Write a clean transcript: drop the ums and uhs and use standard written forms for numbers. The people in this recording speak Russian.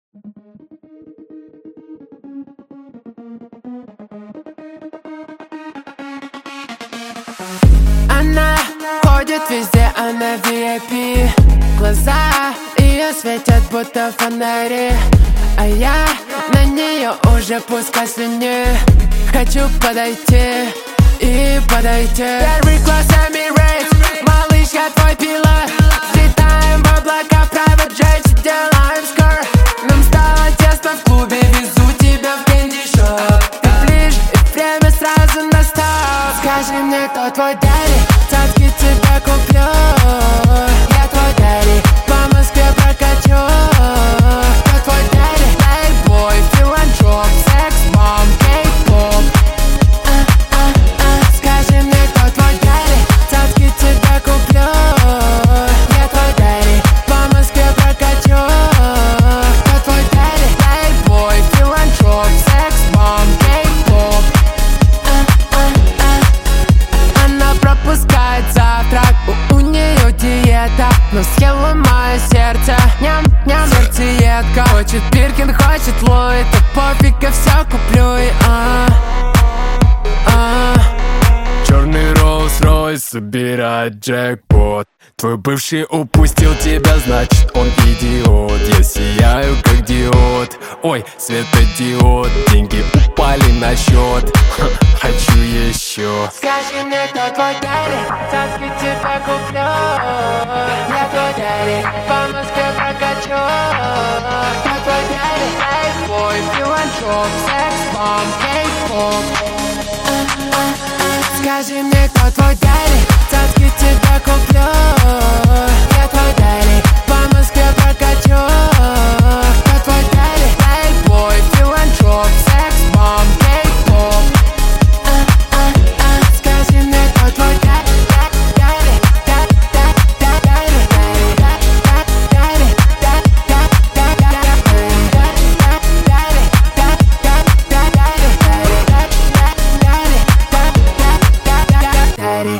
Она ходит везде, она VIP. Глаза ее светят, будто фонари, а я на нее уже пускаю слюни. Хочу подойти и подойти. Первый класс Emirates, малышка, твой пилот. Взлетаем в облака, private jet, делаем скор. Нам стало тесно в клубе, везу тебя в Candy Shop. Ты ближе, и время сразу настало. Скажи мне, кто твой daddy, цацки тебе куплю. Я твой daddy, по Москве прокачу. Кто твой daddy, playboy, филантроп, секс-бомб, кей-поп. Скажи мне, кто твой daddy, цацки тебе куплю. Я твой daddy, по Москве прокачу. Кто твой daddy, playboy, филантроп, секс-бомб, кей-поп. Она пропускает завтрак, у нее диета, но съела мое сердце. Ням-ням, сердцеедка. Хочет Биркин, хочет Луи, да пофиг, я все куплю и Черный Rolls-Royce собирает джекпот. Твой бывший упустил тебя, значит он идиот. Я сияю как диод, ой, светодиод. Деньги упали на счет, хочу еще. Скажи мне, кто твой daddy, цацки тебе куплю. Я твой daddy, по Москве прокачу. Кто твой daddy, playboy, филантроп, секс-бомб, кей-поп. Скажи мне, кто твой daddy, цацки тебе куплю.